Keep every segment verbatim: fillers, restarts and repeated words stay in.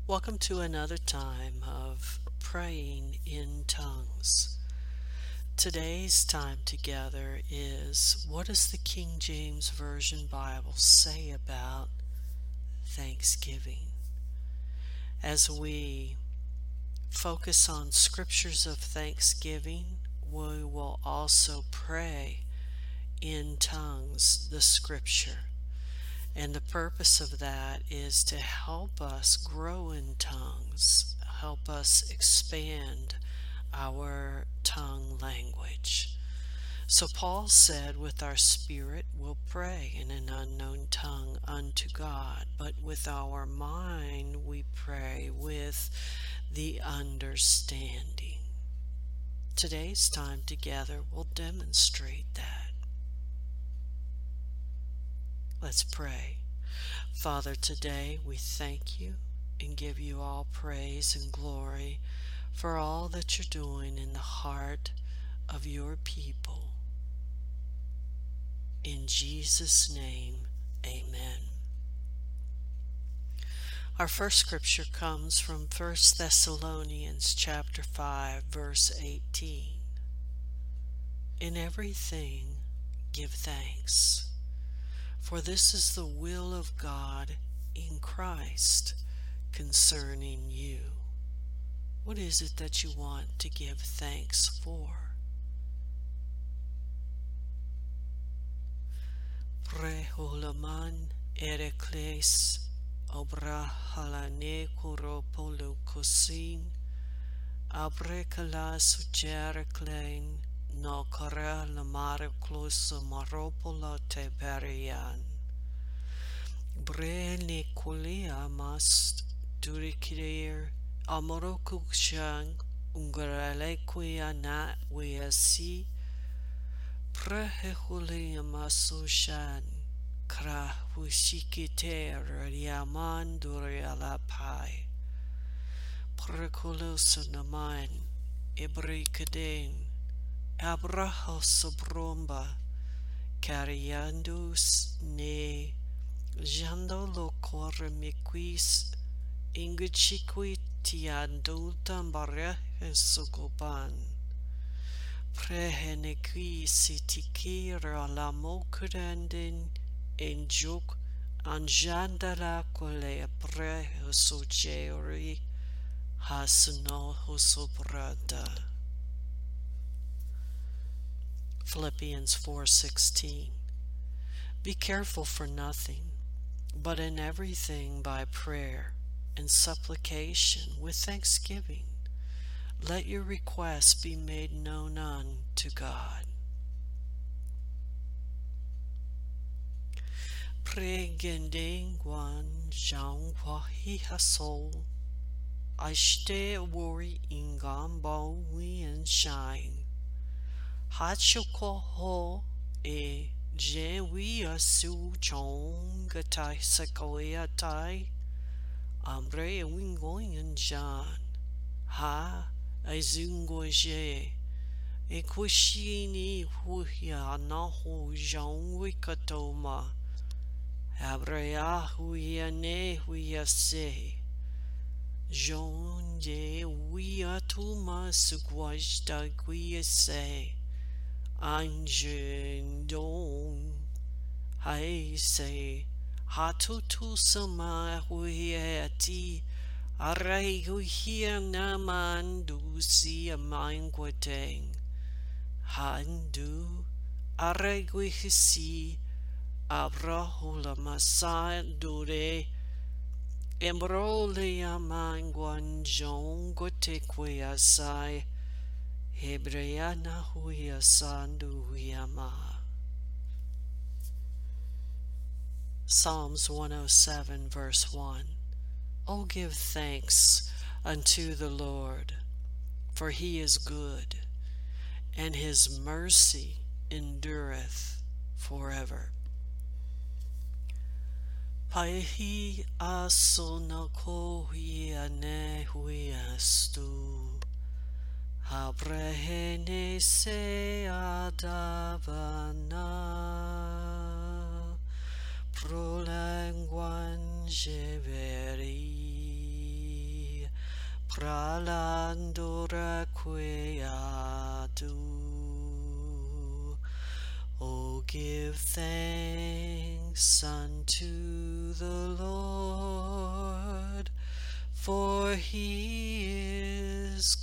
Welcome to another time of praying in tongues. Today's time together is, what does the King James Version Bible say about Thanksgiving? As we focus on scriptures of thanksgiving, we will also pray in tongues the scripture. And the purpose of that is to help us grow in tongues, help us expand our tongue language. So Paul said, with our spirit we'll pray in an unknown tongue unto God, but with our mind we pray with the understanding. Today's time together will demonstrate that. Let's pray. Father, today we thank you and give you all praise and glory for all that you're doing in the heart of your people. In Jesus' name, amen. Our first scripture comes from First Thessalonians chapter five, verse eighteen. In everything give thanks, for this is the will of God in Christ concerning you. What is it that you want to give thanks for? Preholaman erekles obra halane kuropolo kusin abrekala sujereklein no kara lamare klosa maropola teberian brene kulia mast durikir amorokukshan ungaralequia na weasi prehehulia masushan kra hushikiter yaman durialapai precolosunaman ibrikaden abrahosobromba cariandus ne jando lo corre miquis inguchiqui tiandultam barehe sugoban prehenequi sitikira la mocrandin en juk anjandala quale prehe sugeri hasno husobrada. Philippians four sixteen. Be careful for nothing, but in everything by prayer and supplication with thanksgiving, let your requests be made known unto God. Pregendengwan jangwahi hasol, aiste wori ingamba wien shine. Hachoko ho e jewi asu chong gatai sakoya tai ambre wingoyan jan ha azungoje e kushini huya na ho jan wikatoma abrea huya ne huya se jon je huya tuma sugwajda guya se Anjendong hai se hatutu sama huiati arai huia namandu si amangwateng handu arai huisi abrahula masa dure embrole amangwan jong gotekwe asai Hebreana huia sandu huiama. Psalms one oh seven verse one. O give thanks unto the Lord, for he is good, and his mercy endureth forever. Paihi asonako huiane huiastu. Abrehene se adavana prolanguan jeveri pralandora queadu. O give thanks unto the Lord, for he is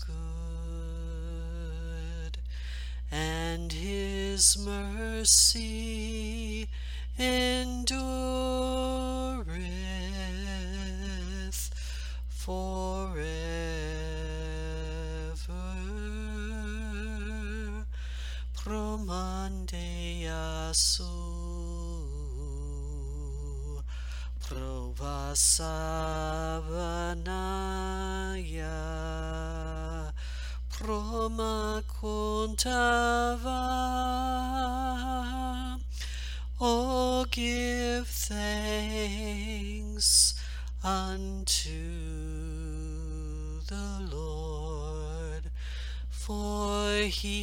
good, and his mercy endureth forever. Promandea su provasavanaya promakuntava. Oh, give thanks unto the Lord, for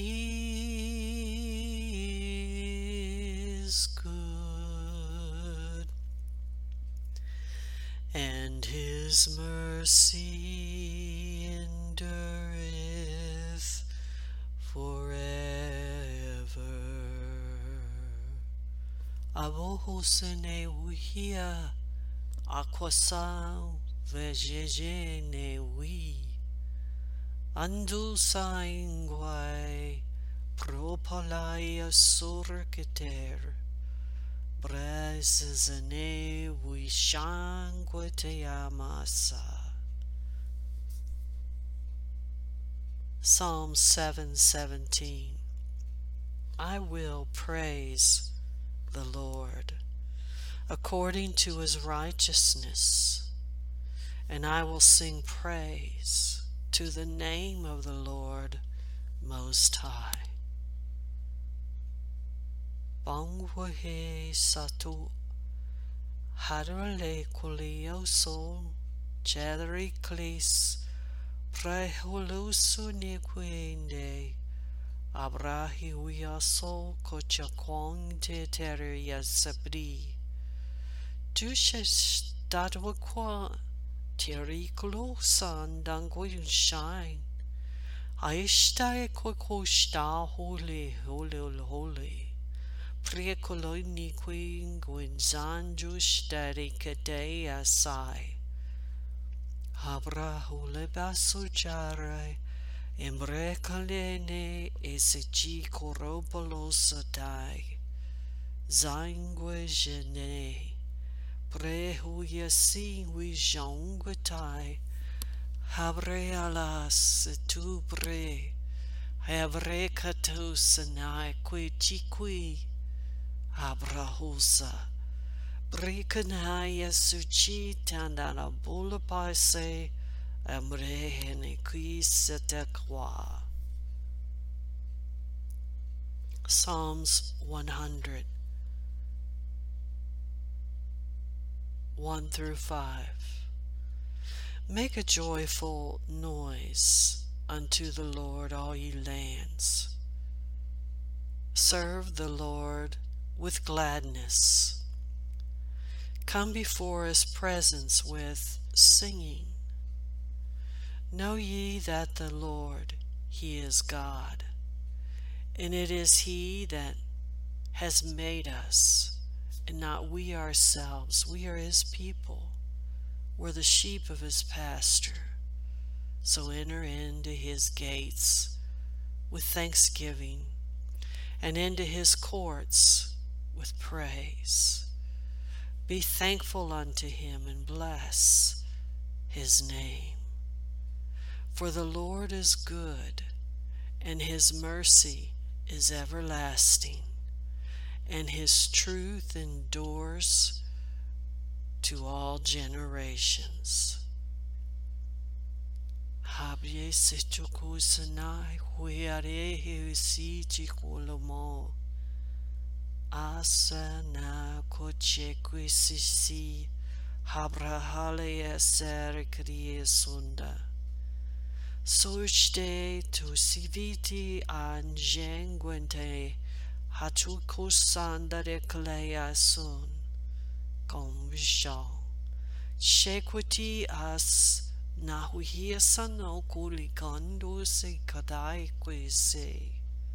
he is good, and his mercy endureth forever. Avohosene uhia aquasau vejejene wi andu sainguai propalaia sorketer bresene wi shanguete amasa. Psalm seven seventeen. I will praise the Lord according to his righteousness, and I will sing praise to the name of the Lord Most High. Bangwahe satu hadrale kulio sol chedri klis preholusu niquinde abrahi uiasol kochakwong te teria sabri dushes dadwakwa tiriklo san dangwin shine aishtai kokoshta holy holy holy prekoloni queen gwinzanjush dadikade asai abrahu lebaso jare Imbrekalene esigi koropolosatai zangue gene prehuya singui jongwetai habre alas tu bre habre katosanai qui chiqui abrahusa brekanaya suchi tandana bula paise amrehene qui setekwa. Psalms one hundred, one through five. Make a joyful noise unto the Lord, all ye lands. Serve the Lord with gladness. Come before his presence with singing. Know ye that the Lord, he is God, and it is he that has made us, and not we ourselves. We are his people. We're the sheep of his pasture. So enter into his gates with thanksgiving, and into his courts with praise. Be thankful unto him, and bless his name. For the Lord is good, and his mercy is everlasting, and his truth endures to all generations. Habye sechukusanai huyarehu si chikolomo asana kochekwisi habrahale eser kriye sunda. Sochte tu siviti anjengwente hatukusandare kleya sun komvishan shekwati as na huhia sano kuli kando se kadai kwe se.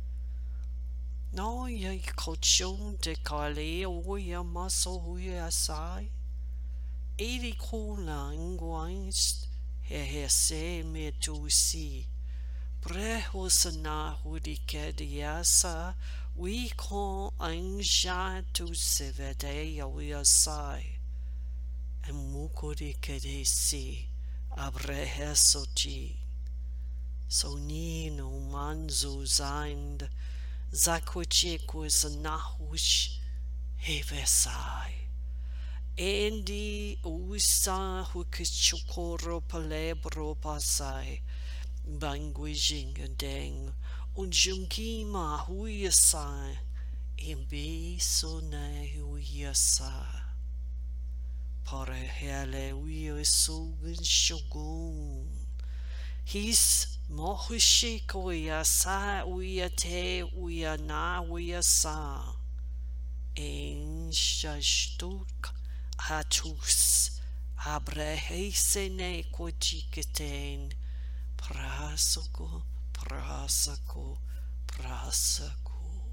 No ya kochon de kale o ya maso huia sai. Eri kula ngwainst he he se me tu si. Breho sana hudi kediasa we kon anja tu se vede ya we sai. And mukuri kede si abrehe sochi. So ni no manzo zind zakwichikus nahush hevesai. Endi usa hukichukoro palebro pasai. Banguijing deng unjungima huyasai. Imbi so ne huyasai. Pare hele uyo sogun shogun. His mohushiko uya sa uya te uya na uya sa. En shashtuk hatus abrehese ne kochiketen prasako prasako prasako.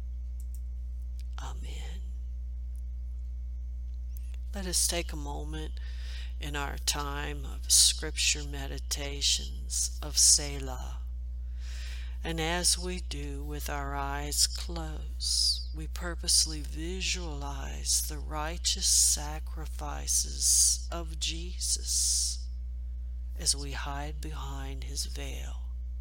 Amen. Let us take a moment in our time of scripture meditations of Selah. And as we do with our eyes closed, we purposely visualize the righteous sacrifices of Jesus as we hide behind his veil.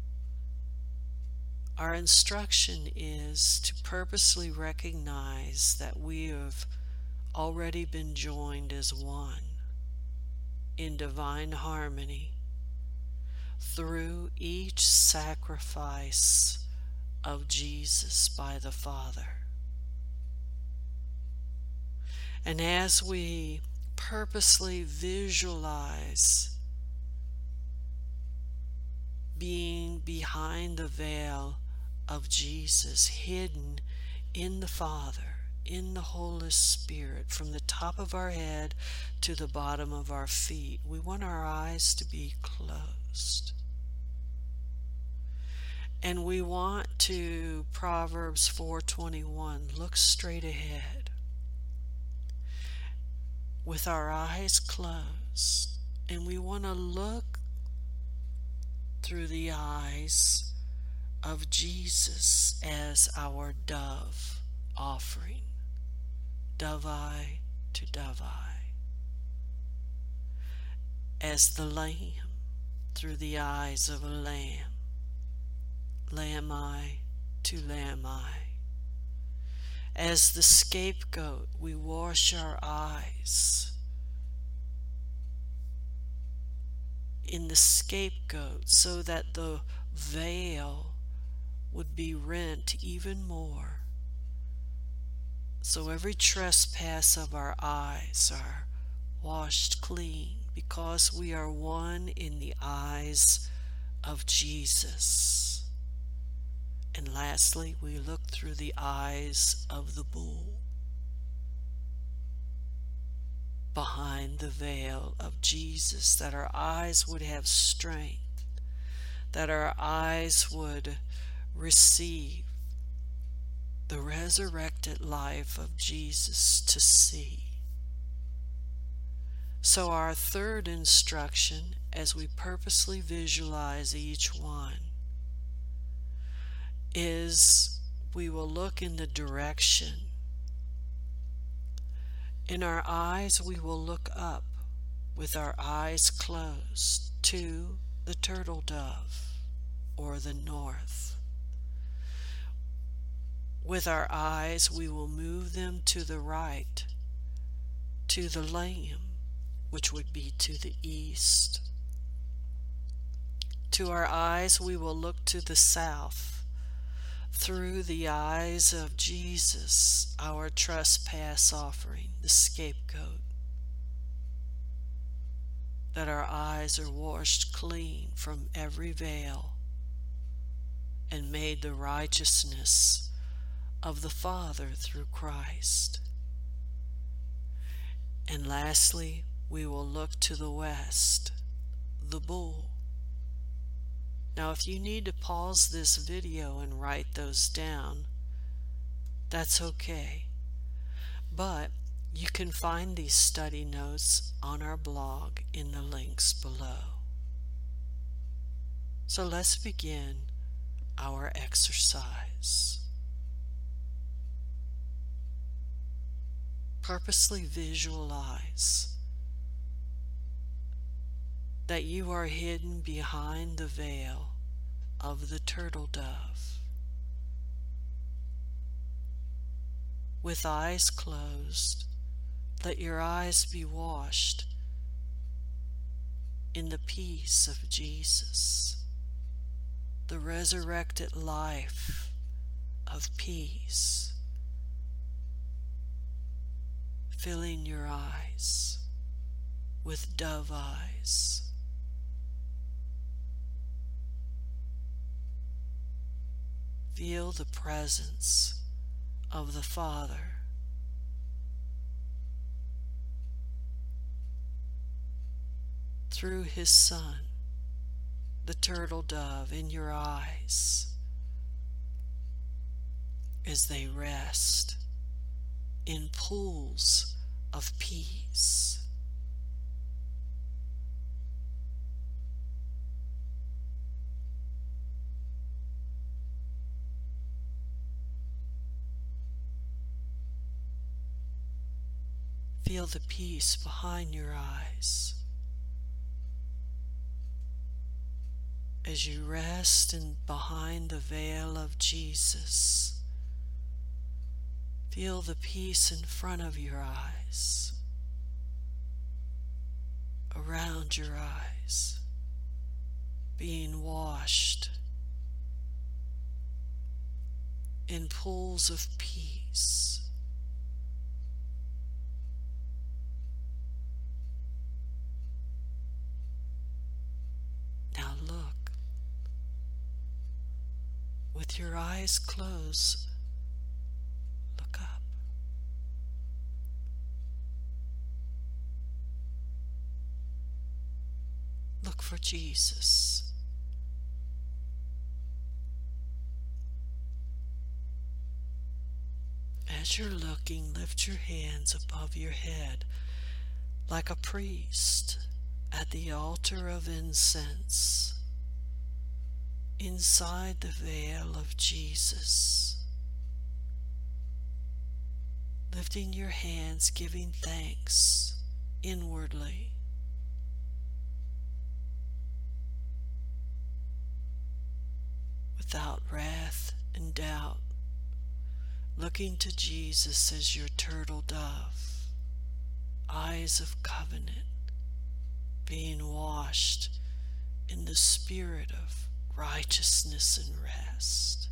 Our instruction is to purposely recognize that we have already been joined as one in divine harmony through each sacrifice of Jesus by the Father. And as we purposely visualize being behind the veil of Jesus, hidden in the Father, in the Holy Spirit, from the top of our head to the bottom of our feet, we want our eyes to be closed. And we want to, Proverbs four twenty-one, look straight ahead with our eyes closed. And we want to look through the eyes of Jesus as our dove offering. Dove-eye to dove-eye. As the lamb through the eyes of a lamb. Lamb-eye to lamb-eye. As the scapegoat, we wash our eyes in the scapegoat so that the veil would be rent even more. So every trespass of our eyes are washed clean because we are one in the eyes of Jesus. And lastly, we look through the eyes of the bull, behind the veil of Jesus, that our eyes would have strength, that our eyes would receive the resurrected life of Jesus to see. So our third instruction, as we purposely visualize each one, is we will look in the direction. In our eyes, we will look up with our eyes closed to the turtle dove or the north. With our eyes, we will move them to the right, to the lamb, which would be to the east. To our eyes, we will look to the south, through the eyes of Jesus, our trespass offering, the scapegoat. That our eyes are washed clean from every veil and made the righteousness of the Father through Christ. And lastly, we will look to the west, the bull. Now, if you need to pause this video and write those down, that's okay. But you can find these study notes on our blog in the links below. So let's begin our exercise. Purposely visualize that you are hidden behind the veil of the turtle dove. With eyes closed, let your eyes be washed in the peace of Jesus, the resurrected life of peace, filling your eyes with dove eyes. Feel the presence of the Father. Through His Son, the turtle dove, in your eyes as they rest in pools of peace. Feel the peace behind your eyes as you rest in behind the veil of Jesus. Feel the peace in front of your eyes, around your eyes, being washed in pools of peace. Now look, with your eyes closed, look up. Look for Jesus. As you're looking, lift your hands above your head like a priest at the altar of incense, inside the veil of Jesus. Lifting your hands, giving thanks inwardly. Without wrath and doubt, looking to Jesus as your turtle dove, eyes of covenant, being washed in the spirit of righteousness and rest.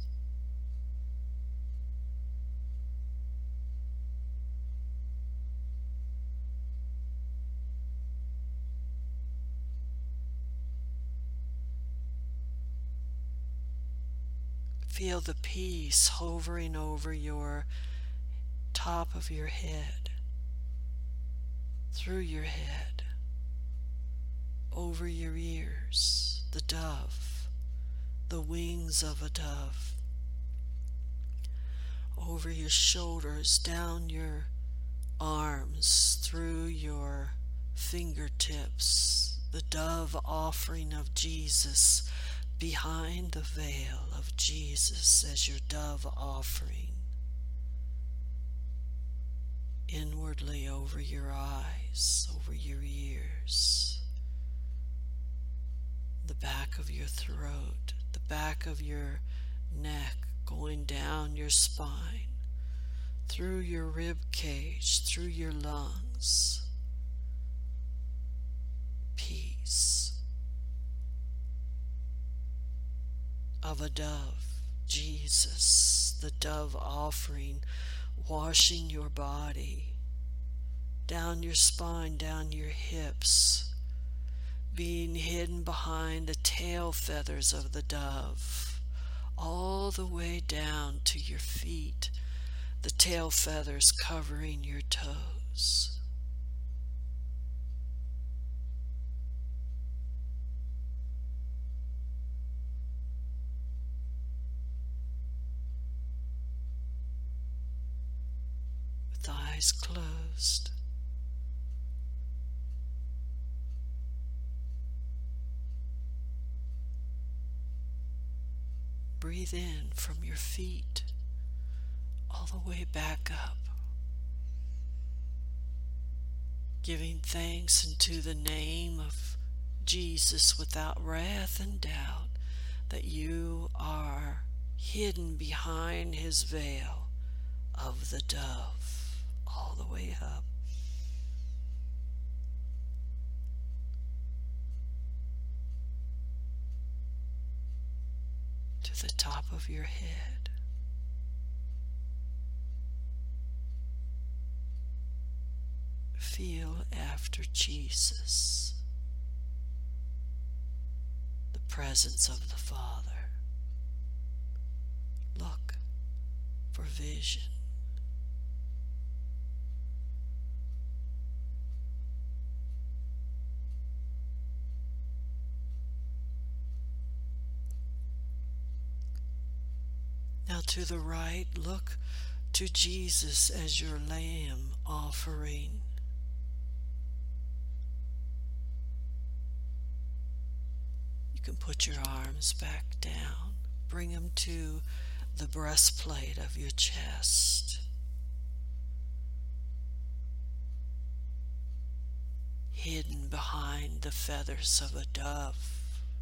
Feel the peace hovering over your top of your head, through your head, over your ears, the dove, the wings of a dove, over your shoulders, down your arms, through your fingertips, the dove offering of Jesus, behind the veil of Jesus as your dove offering, inwardly over your eyes, over your ears, the back of your throat, the back of your neck, going down your spine, through your rib cage, through your lungs. Peace of a dove, Jesus, the dove offering, washing your body, down your spine, down your hips, being hidden behind the tail feathers of the dove, all the way down to your feet, the tail feathers covering your toes. eyes closed. Breathe in from your feet all the way back up, giving thanks into the name of Jesus without wrath and doubt that you are hidden behind his veil of the dove all the way up. To the top of your head. Feel after Jesus, the presence of the Father. Look for vision. Now to the right, look to Jesus as your lamb offering. You can put your arms back down, bring them to the breastplate of your chest. Hidden behind the feathers of a dove.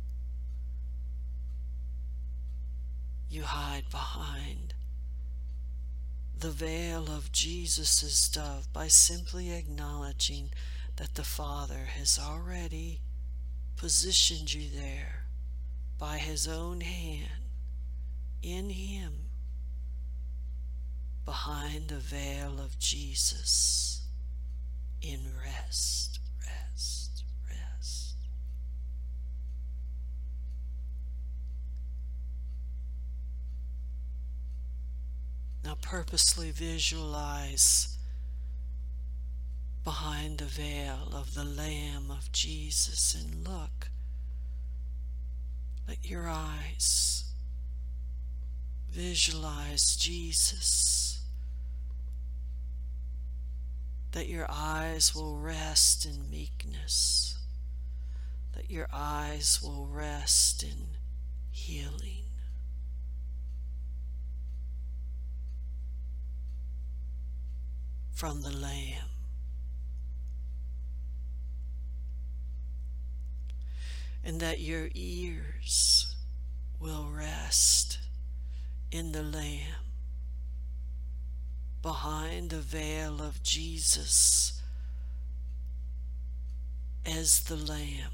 You hide behind the veil of Jesus' dove by simply acknowledging that the Father has already positioned you there by his own hand, in him, behind the veil of Jesus, in rest, rest, rest. Now purposely visualize behind the veil of the Lamb of Jesus and look. Let your eyes visualize Jesus. That your eyes will rest in meekness. That your eyes will rest in healing. From the Lamb. And that your ears will rest in the Lamb, behind the veil of Jesus as the Lamb.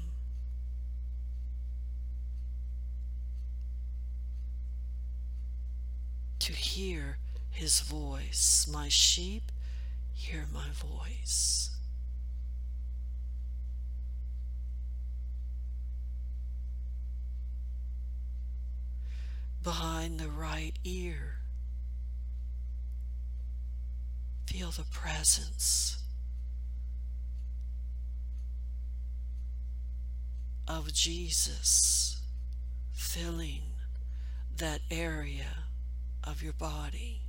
To hear his voice. My sheep hear my voice. Behind the right ear, feel the presence of Jesus filling that area of your body.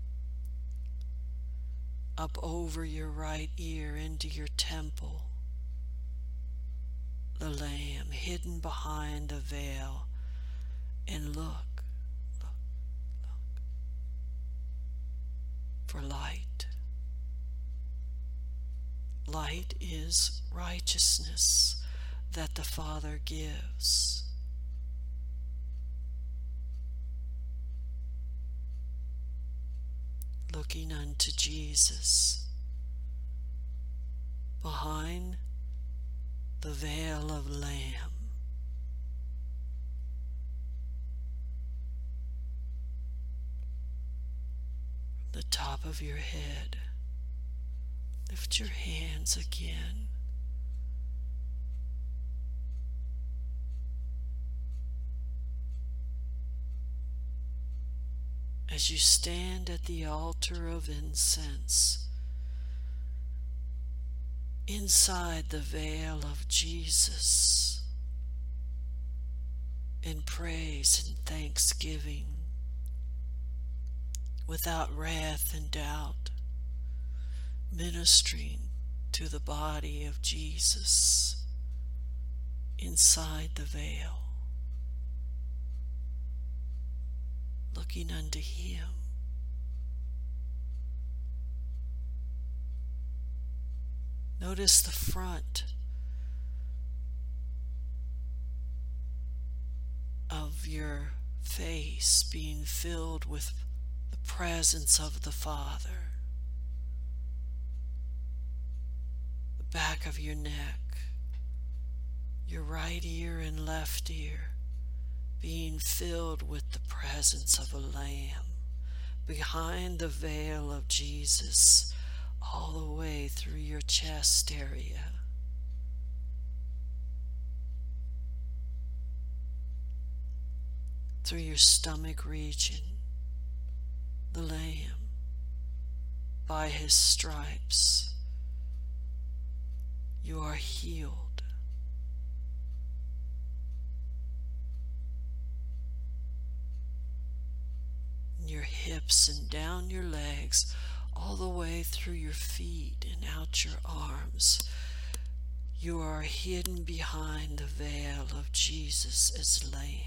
Up over your right ear into your temple, the Lamb hidden behind the veil, and look, look, look for light. Light is righteousness that the Father gives. Looking unto Jesus behind the veil of Lamb. From the top of your head, lift your hands again. As you stand at the altar of incense, inside the veil of Jesus, in praise and thanksgiving, without wrath and doubt, ministering to the body of Jesus inside the veil, looking unto Him. Notice the front of your face being filled with the presence of the Father. The back of your neck, your right ear and left ear being filled with the presence of a lamb. Behind the veil of Jesus, all the way through your chest area. Through your stomach region, the Lamb, by His stripes, you are healed. Your hips and down your legs, all the way through your feet and out your arms, you are hidden behind the veil of Jesus as Lamb.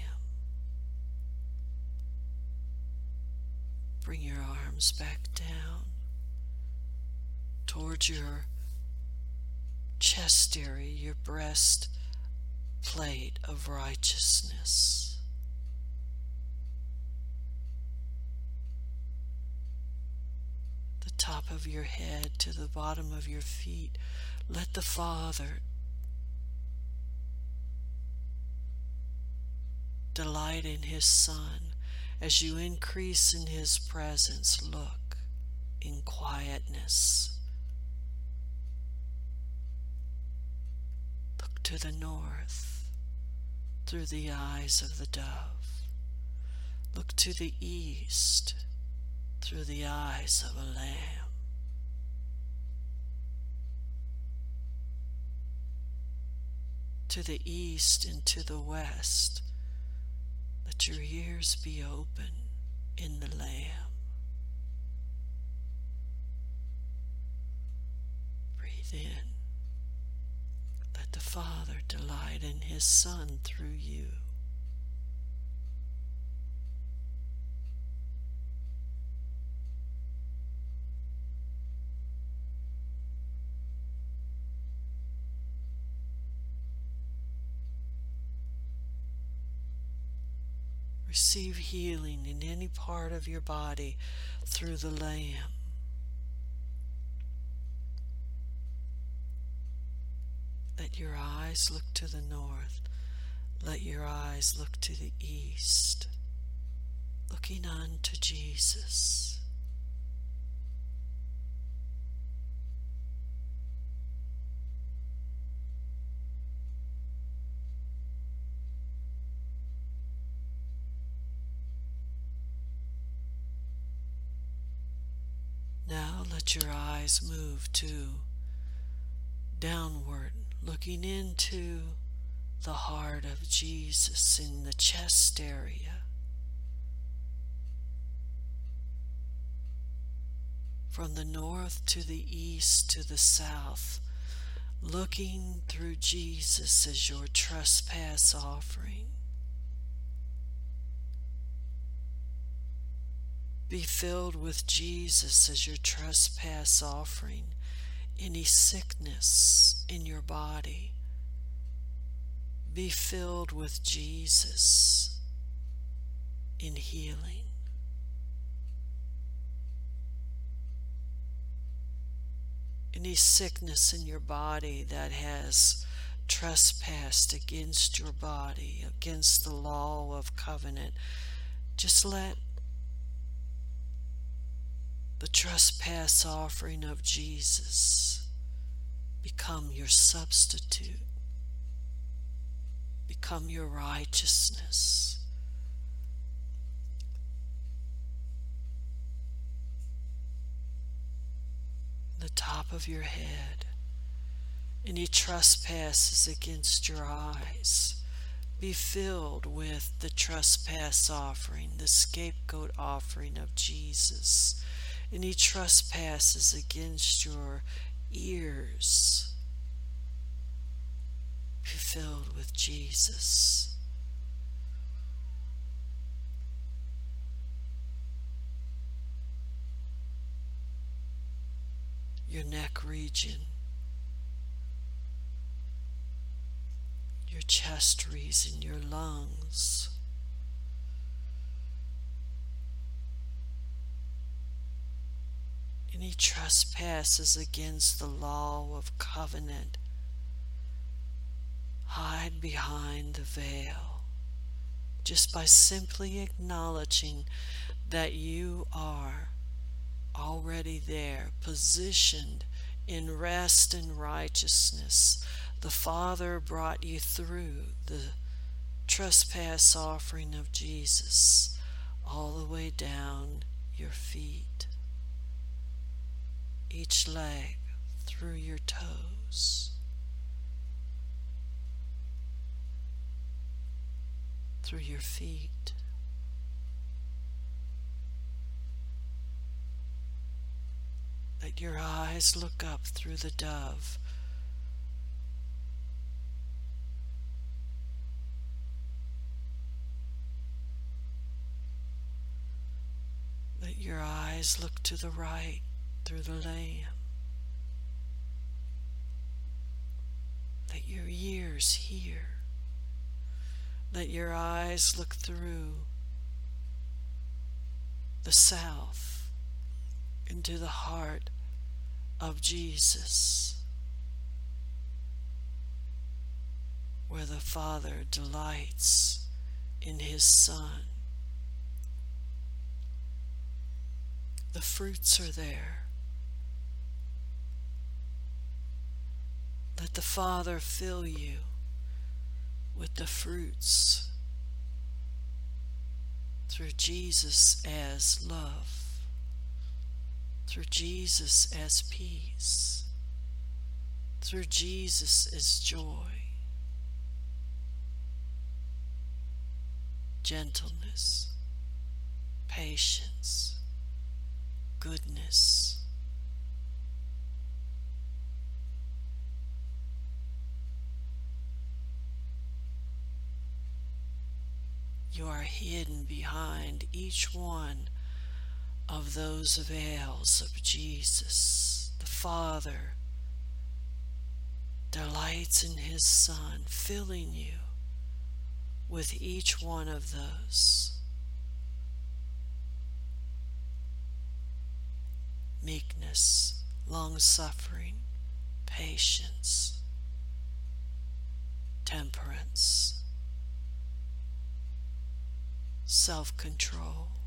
Bring your arms back down towards your chest area, your breast plate of righteousness. The top of your head to the bottom of your feet. Let the Father delight in His Son. As you increase in His presence, look in quietness. Look to the north through the eyes of the dove. Look to the east through the eyes of a lamb. To the east and to the west, let your ears be open in the Lamb. Breathe in. Let the Father delight in His Son through you. Receive healing in any part of your body through the Lamb. Let your eyes look to the north. Let your eyes look to the east, looking unto Jesus. Now let your eyes move to downward, looking into the heart of Jesus in the chest area. From the north to the east to the south, looking through Jesus as your trespass offering. Be filled with Jesus as your trespass offering. Any sickness in your body, be filled with Jesus in healing. Any sickness in your body that has trespassed against your body, against the law of covenant, just let the trespass offering of Jesus become your substitute, become your righteousness. The top of your head, any trespasses against your eyes, be filled with the trespass offering, the scapegoat offering of Jesus, Any trespasses against your ears, be filled with Jesus. Your neck region, your chest region, your lungs, any trespasses against the law of covenant, hide behind the veil, just by simply acknowledging that you are already there, positioned in rest and righteousness. The Father brought you through the trespass offering of Jesus all the way down your feet, each leg through your toes, through your feet. Let your eyes look up through the dove. Let your eyes look to the right through the Lamb. Let your ears hear. Let your eyes look through the south into the heart of Jesus, where the Father delights in His Son. The fruits are there. Let the Father fill you with the fruits through Jesus as love, through Jesus as peace, through Jesus as joy, gentleness, patience, goodness. You are hidden behind each one of those veils of Jesus. The Father delights in His Son, filling you with each one of those. Meekness, long-suffering, patience, temperance, self-control.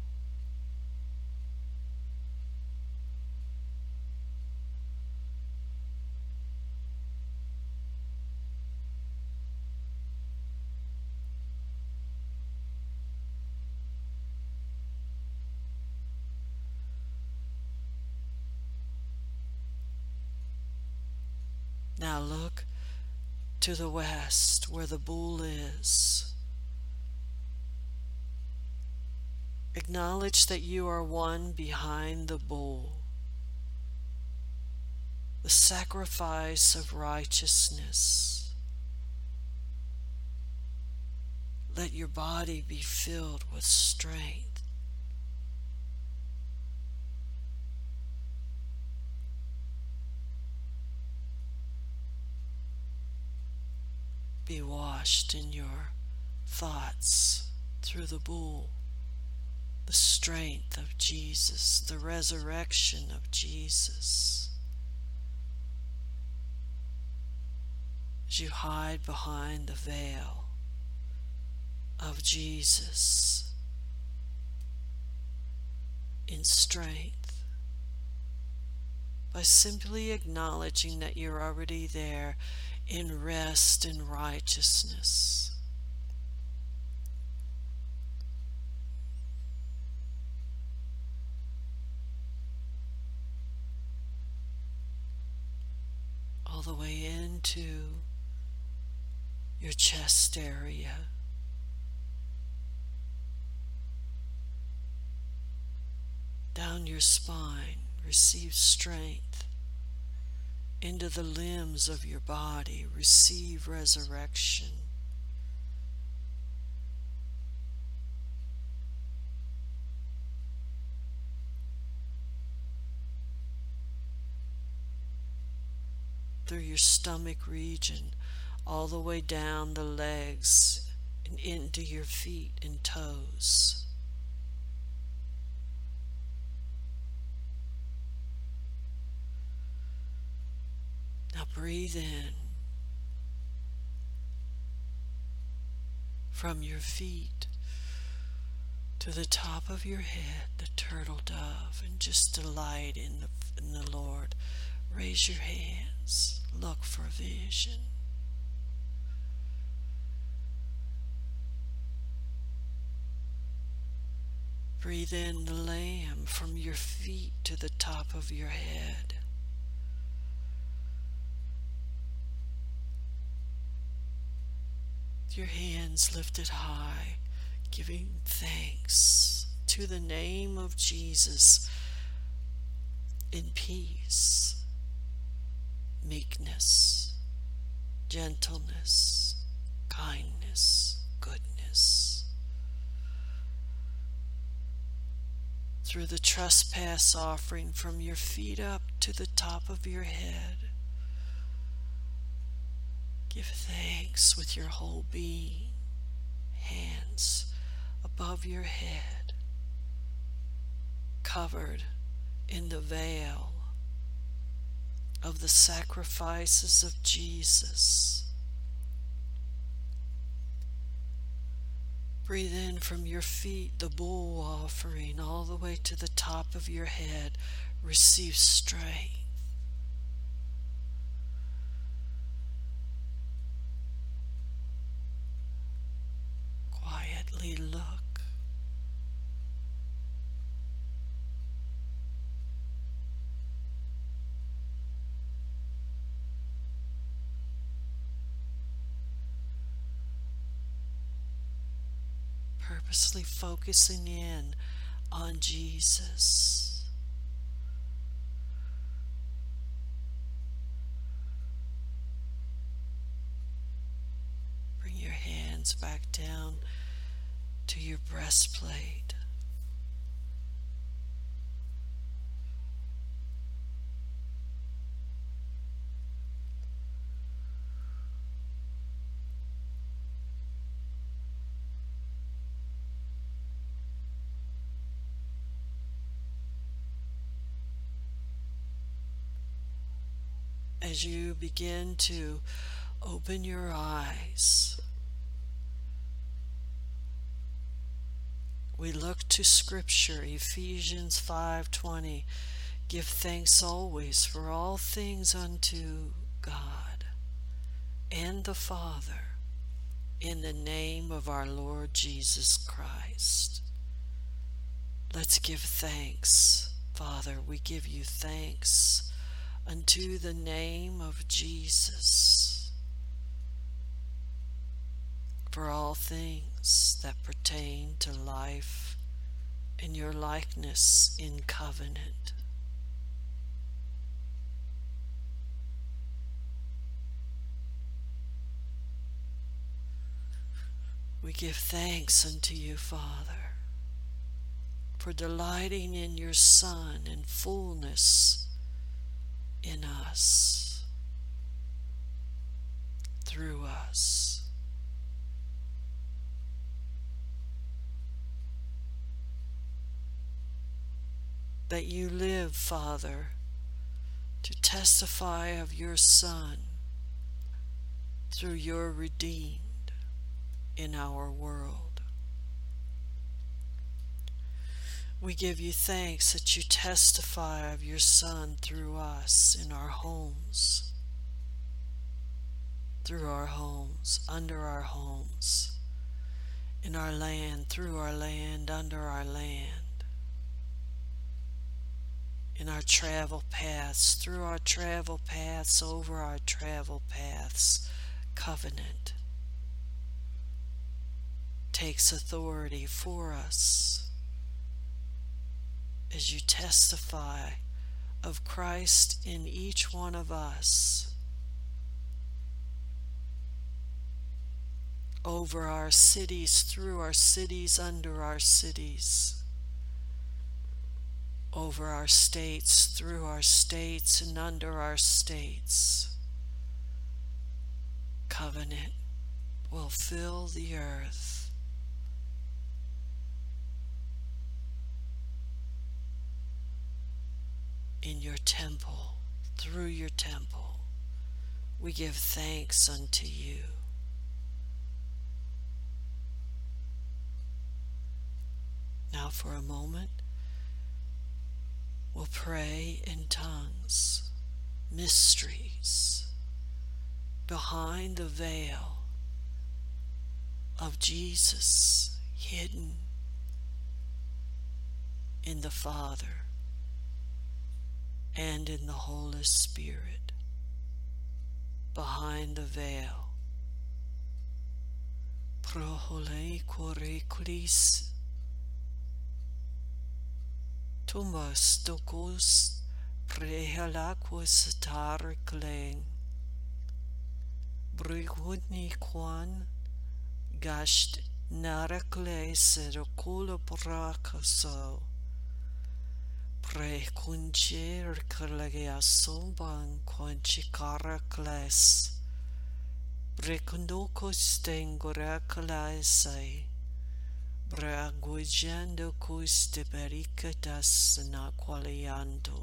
Now look to the west where the bull is. Acknowledge that you are one behind the bull, the sacrifice of righteousness. Let your body be filled with strength. Be washed in your thoughts through the bull, the strength of Jesus, the resurrection of Jesus. As you hide behind the veil of Jesus in strength, by simply acknowledging that you're already there in rest and righteousness. All the way into your chest area, down down your spine, receive strength. Into the limbs of your body, receive resurrection. Through your stomach region, all the way down the legs and into your feet and toes. Now breathe in from your feet to the top of your head, the turtle dove, and just delight in the, in the Lord. Raise your hands, look for vision. Breathe in the Lamb from your feet to the top of your head. Your hands lifted high, giving thanks to the name of Jesus in peace, meekness, gentleness, kindness, goodness. Through the trespass offering from your feet up to the top of your head, give thanks with your whole being, hands above your head, covered in the veil of the sacrifices of Jesus. Breathe in from your feet the bull offering all the way to the top of your head. Receive strength. Quietly look. Purposely focusing in on Jesus. Bring your hands back down to your breastplate. As you begin to open your eyes, we look to Scripture, Ephesians five twenty. Give thanks always for all things unto God and the Father in the name of our Lord Jesus Christ. Let's give thanks. Father, we give you thanks unto the name of Jesus for all things that pertain to life and your likeness in covenant. We give thanks unto you, Father, for delighting in your Son and fullness in us, through us. That you live, Father, to testify of your Son through your redeemed in our world. We give you thanks that you testify of your Son through us in our homes, through our homes, under our homes, in our land, through our land, under our land, in our travel paths, through our travel paths, over our travel paths. Covenant takes authority for us. as you testify of Christ in each one of us, over our cities, through our cities, under our cities, over our states, through our states, and under our states. Covenant will fill the earth. In your temple, through your temple, we give thanks unto you. Now for a moment, we'll pray in tongues, mysteries behind the veil of Jesus, hidden in the Father and in the Holy Spirit, behind the veil. Prohole correclis tumbas docus prehalaquus tarcleng brigudni quan gasht naracle serocula pracaso precuncer calagiasomban quanchicara cles brecundocus tengora calaisai bragugiando cus de pericatas naqualiando.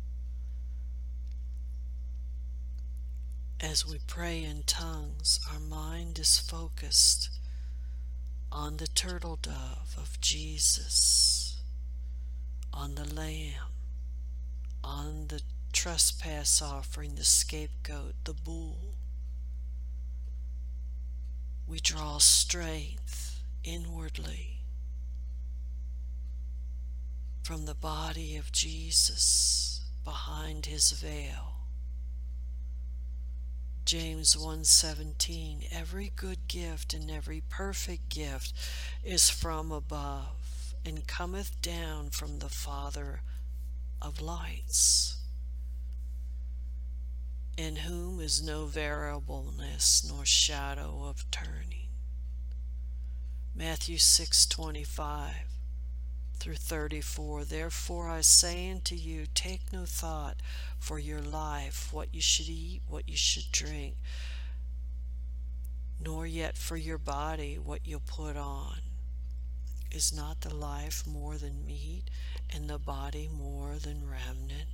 As we pray in tongues, our mind is focused on the turtle dove of Jesus, on the lamb, on the trespass offering, the scapegoat, the bull. We draw strength inwardly from the body of Jesus behind his veil. James one seventeen, every good gift and every perfect gift is from above and cometh down from the Father of lights, in whom is no variableness nor shadow of turning. Matthew six twenty-five through thirty-four, therefore I say unto you, take no thought for your life, what you should eat, what you should drink, nor yet for your body, what you'll put on. Is not the life more than meat, and the body more than raiment?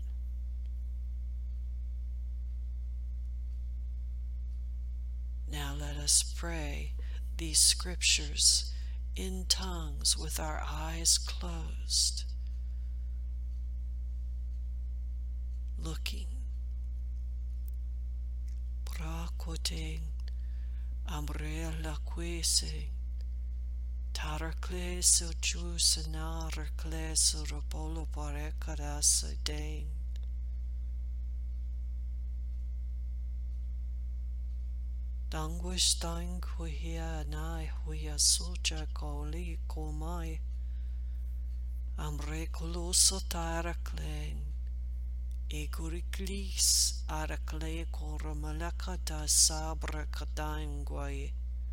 Now let us pray these scriptures in tongues with our eyes closed, looking. Praquoting, ambrella quese, taracles jus naracles robolo parecadas dane. Danguish dang huia nai huia sucha coli comai amre coloso taraclen eguriclis aracle coramalacata sabra cadanguai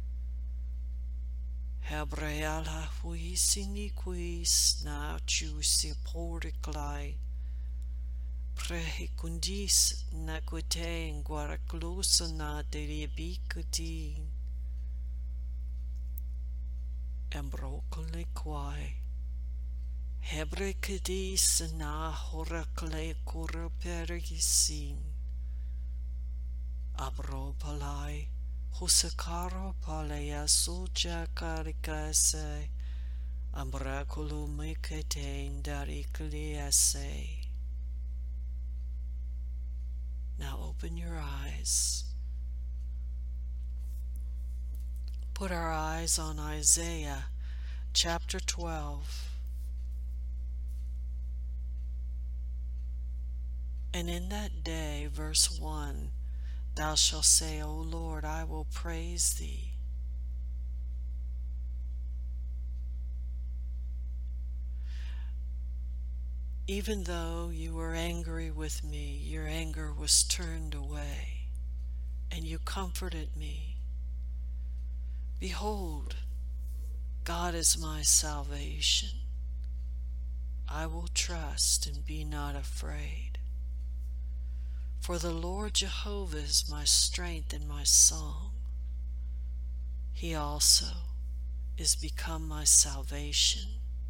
hebreala huisini quis na chusi poriclai prehicundis naquete guaraclosa na deribicutin embrocole quae hebrecadis na horacle coraperisin abropalai husacaro palea soja caricase ambracolo mecate daricliase. Now open your eyes. Put our eyes on Isaiah chapter twelve. And in that day, verse one, thou shalt say, O Lord, I will praise thee. Even though you were angry with me, your anger was turned away, and you comforted me. Behold, God is my salvation. I will trust and be not afraid. For the Lord Jehovah is my strength and my song. He also is become my salvation.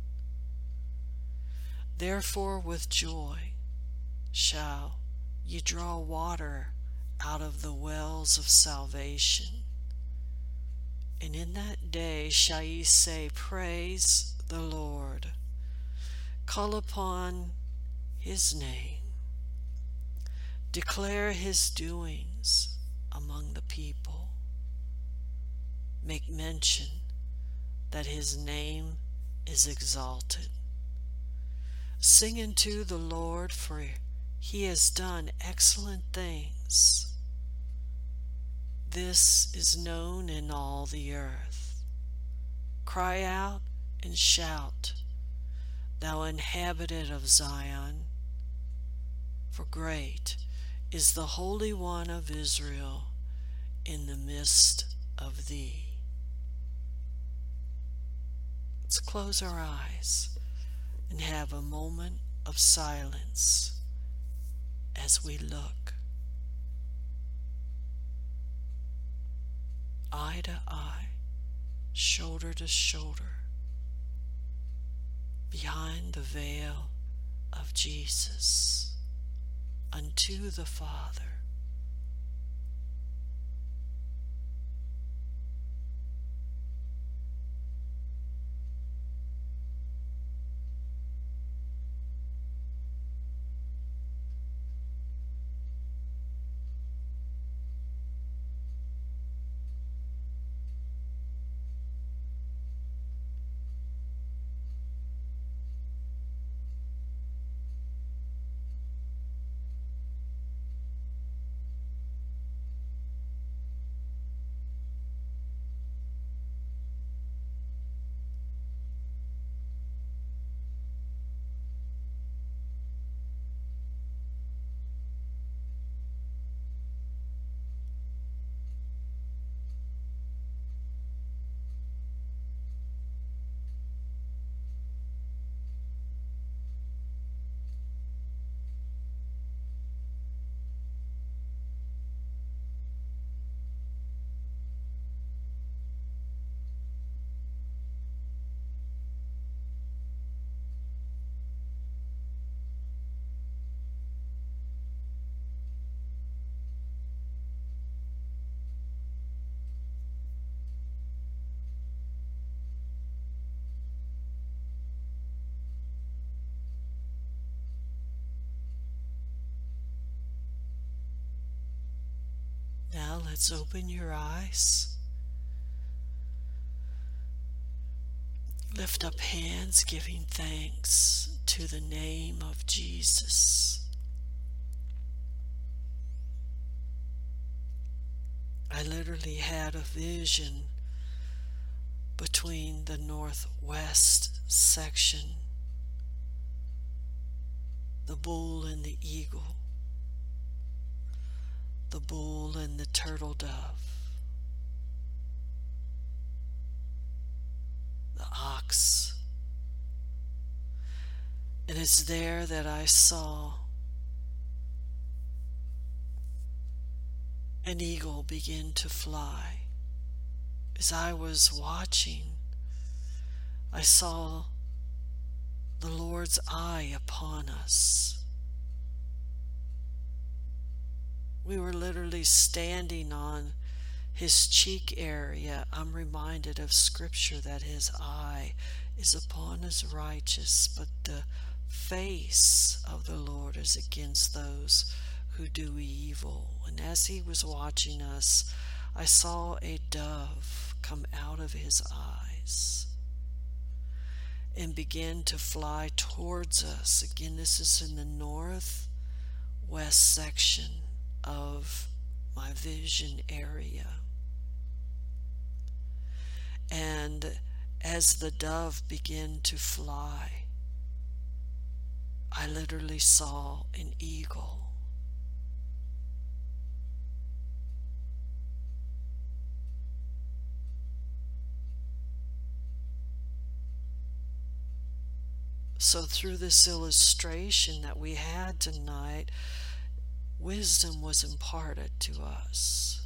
Therefore with joy shall ye draw water out of the wells of salvation. And in that day shall ye say, Praise the Lord. Call upon his name. Declare his doings among the people. Make mention that his name is exalted. Sing unto the Lord, for he has done excellent things. This is known in all the earth. Cry out and shout, thou inhabitant of Zion, for great is the Holy One of Israel in the midst of thee. Let's close our eyes and have a moment of silence as we look eye to eye, shoulder to shoulder, behind the veil of Jesus unto the Father. Now let's open your eyes. Lift up hands giving thanks to the name of Jesus. I literally had a vision between the northwest section, the bull and the eagle, the bull and the turtle dove, the ox. And it's there that I saw an eagle begin to fly. As I was watching, I saw the Lord's eye upon us. We were literally standing on his cheek area. I'm reminded of scripture that his eye is upon his righteous, but the face of the Lord is against those who do evil. And as he was watching us, I saw a dove come out of his eyes and begin to fly towards us. Again, this is in the northwest section of my vision area. And as the dove began to fly, I literally saw an eagle. So through this illustration that we had tonight, wisdom was imparted to us.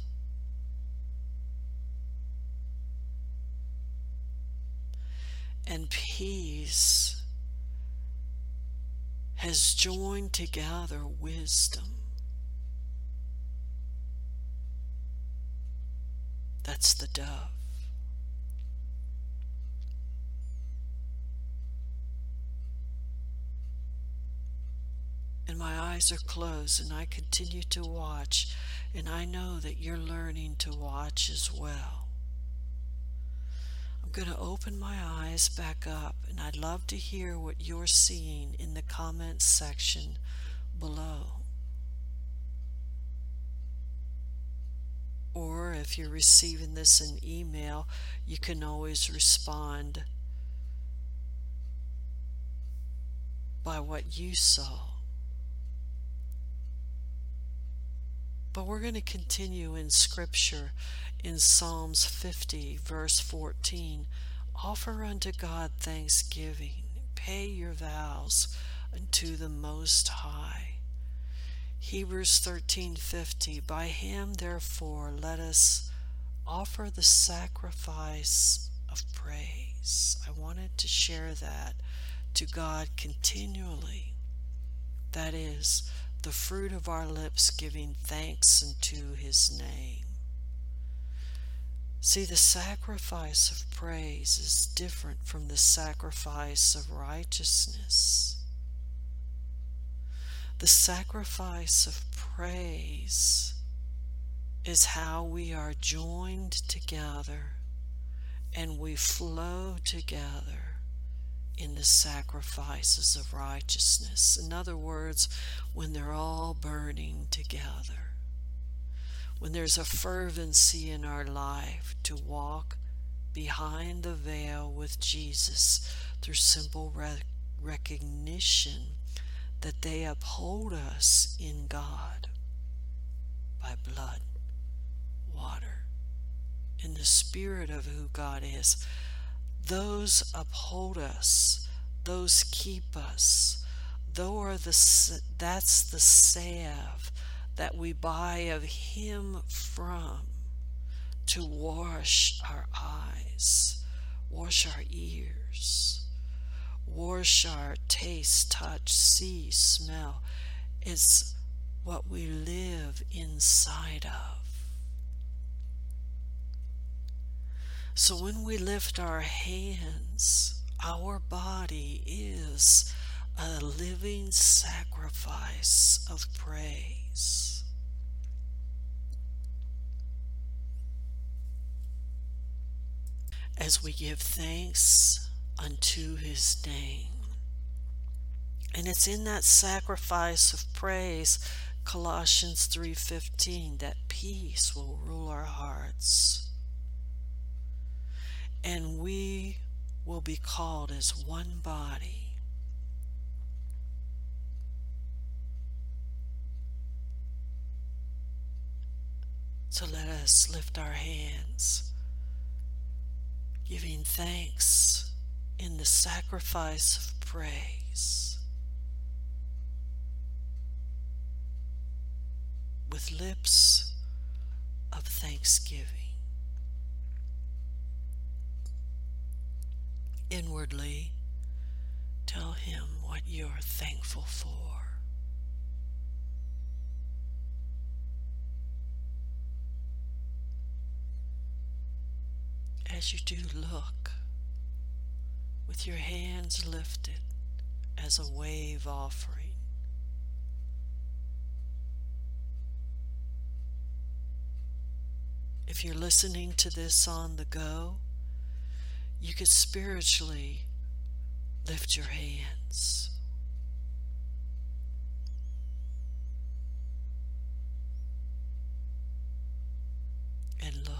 And peace has joined together wisdom. That's the dove. And my eyes are closed and I continue to watch, and I know that you're learning to watch as well. I'm going to open my eyes back up, and I'd love to hear what you're seeing in the comments section below. Or if you're receiving this in email, you can always respond by what you saw. But we're going to continue in Scripture in Psalms fifty, verse fourteen. Offer unto God thanksgiving, pay your vows unto the Most High. Hebrews thirteen fifty. By him therefore let us offer the sacrifice of praise. I wanted to share that to God continually. That is, the fruit of our lips giving thanks unto his name. See, the sacrifice of praise is different from the sacrifice of righteousness. The sacrifice of praise is how we are joined together and we flow together in the sacrifices of righteousness. In other words, when they're all burning together, when there's a fervency in our life to walk behind the veil with Jesus through simple rec- recognition that they uphold us in God by blood, water, in the spirit of who God is. Those uphold us, those keep us. Those are the, that's the salve that we buy of him from to wash our eyes, wash our ears, wash our taste, touch, see, smell. It's what we live inside of. So when we lift our hands, our body is a living sacrifice of praise. As we give thanks unto his name. And it's in that sacrifice of praise, Colossians three fifteen, that peace will rule our hearts. And we will be called as one body. So let us lift our hands, giving thanks in the sacrifice of praise, with lips of thanksgiving. Inwardly, tell him what you're thankful for. As you do, look with your hands lifted as a wave offering. If you're listening to this on the go, you could spiritually lift your hands. And look.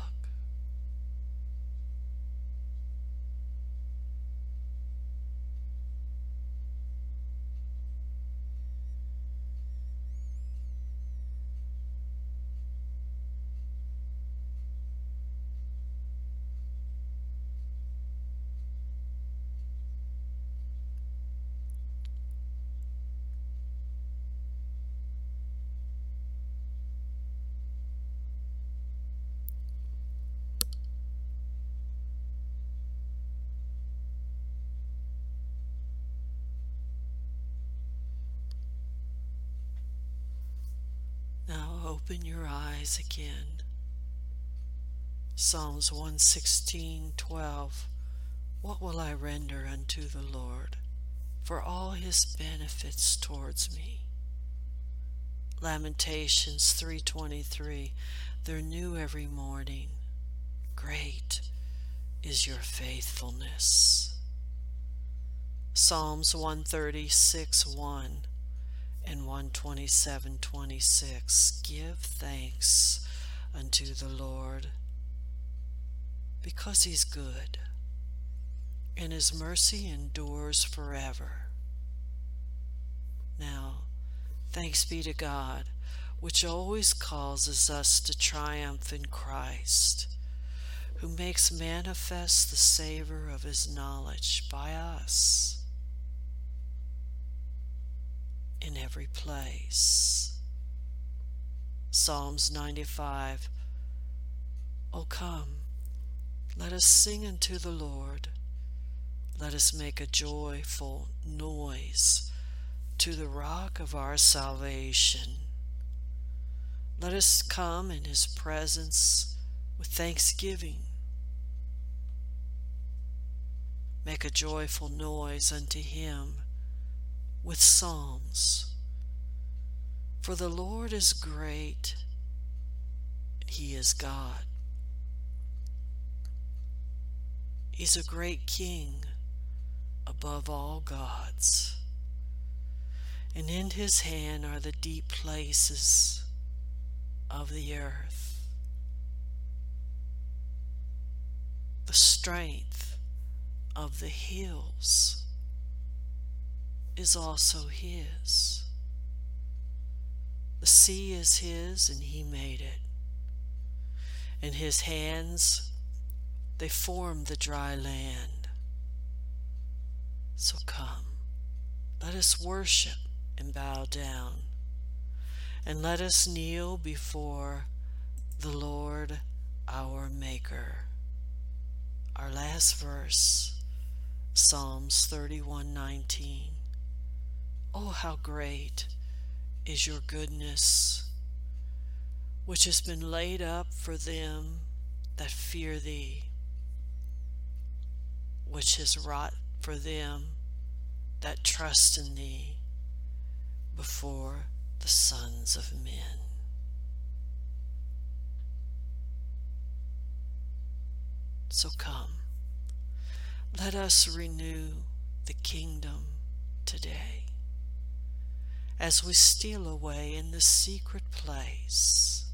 open your eyes again. Psalms one sixteen, twelve. What will I render unto the Lord for all his benefits towards me? Lamentations three twenty-three. They're new every morning. Great is your faithfulness. Psalms one thirty-six, one and one twenty-seven, twenty-six. Give thanks unto the Lord, because he's good, and his mercy endures forever. Now, thanks be to God, which always causes us to triumph in Christ, who makes manifest the savor of his knowledge by us in every place. Psalms ninety-five. O come, let us sing unto the Lord. Let us make a joyful noise to the rock of our salvation. Let us come in his presence with thanksgiving. Make a joyful noise unto him with psalms. For the Lord is great, and he is God. He's a great king above all gods, and in his hand are the deep places of the earth. The strength of the hills is also his. The sea is his, and he made it. In his hands they formed the dry land. So come, let us worship and bow down, and let us kneel before the Lord our Maker. Our last verse, Psalms thirty-one, nineteen. Oh, how great is your goodness, which has been laid up for them that fear thee, which is wrought for them that trust in thee before the sons of men. So come, let us renew the kingdom today as we steal away in the secret place